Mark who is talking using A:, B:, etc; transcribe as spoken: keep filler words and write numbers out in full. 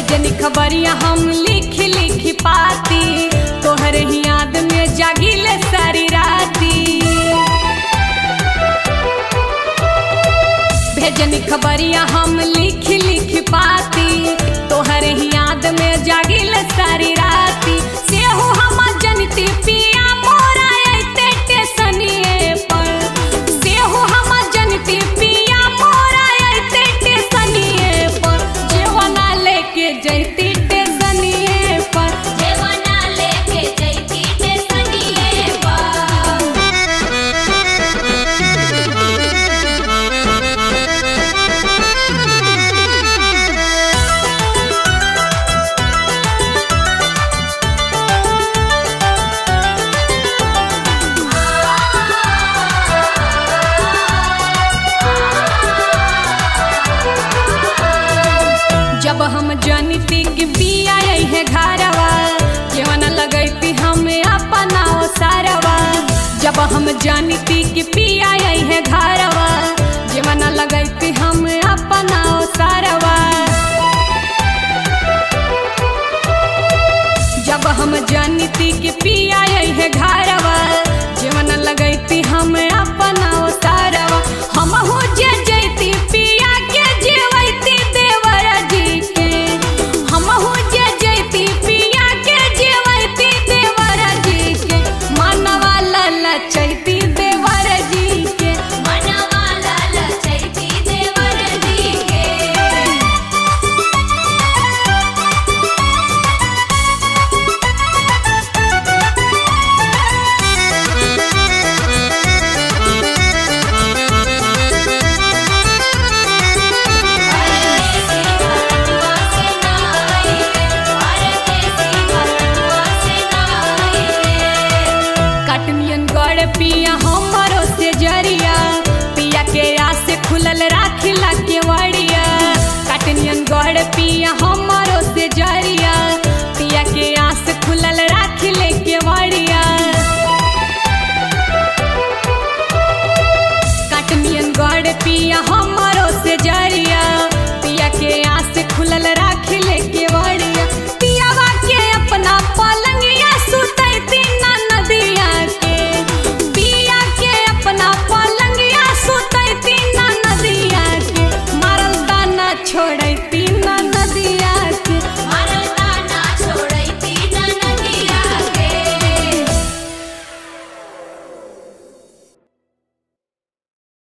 A: भेजनी खबरिया हम लिख लिख पाती, तोहरे ही याद में जागिले सारी राती। भेजनी खबरिया हम लिख लिख पाती, तोहरे ही याद में जागिले सारी राती। से हो हम जनती पिया मोरा ऐते टेसनिए पर, से हो हम जनती पिया मोरा ऐते टेसनिए पर। जेवना लेके जैती टेसनिए पर,
B: जेवना लेके जैती टेसनिए पर।
A: जब हम जनती के बिया है घरवा, जेवन लगैती हम अपना ओ सारवा। जब हम जनती के बिया है घरवा, जेवन लगैती हम अपना ओ सारवा। जब हम जनती के बिया है घरवा, जेवन लगैती हम अपना ओ सारवा। हम हो जे जैती पिया के जेवैती देवर जी के, हम हो जे जैती पिया के जेवैती देवर जी के। मनवा ललचैती देवर जी के,
B: मनवा ललचैती देवर जी के।
A: कटनियन गड़ पिया हमरो से जरिया, पिया के आस खुलल राखिला के वड़िया। कटनियन गड़ पिया